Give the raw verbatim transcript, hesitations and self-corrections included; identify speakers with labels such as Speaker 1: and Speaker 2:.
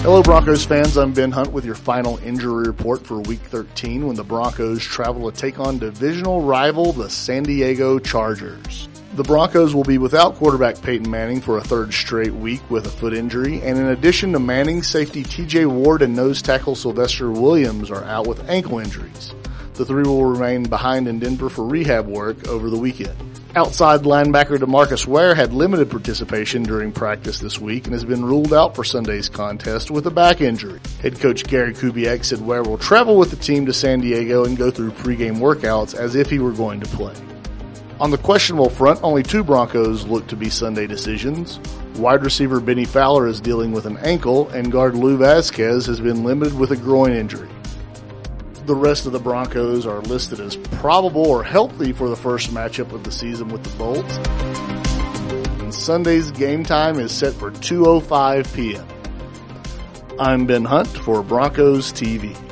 Speaker 1: Hello Broncos fans, I'm Ben Hunt with your final injury report for week thirteen when the Broncos travel to take on divisional rival the San Diego Chargers. The Broncos will be without quarterback Peyton Manning for a third straight week with a foot injury, and in addition to Manning, safety T J Ward and nose tackle Sylvester Williams are out with ankle injuries. The three will remain behind in Denver for rehab work over the weekend. Outside linebacker DeMarcus Ware had limited participation during practice this week and has been ruled out for Sunday's contest with a back injury. Head coach Gary Kubiak said Ware will travel with the team to San Diego and go through pregame workouts as if he were going to play. On the questionable front, only two Broncos look to be Sunday decisions. Wide receiver Benny Fowler is dealing with an ankle, and guard Lou Vasquez has been limited with a groin injury. The rest of the Broncos are listed as probable or healthy for the first matchup of the season with the Bolts. And Sunday's game time is set for two oh five p.m. I'm Ben Hunt for Broncos T V.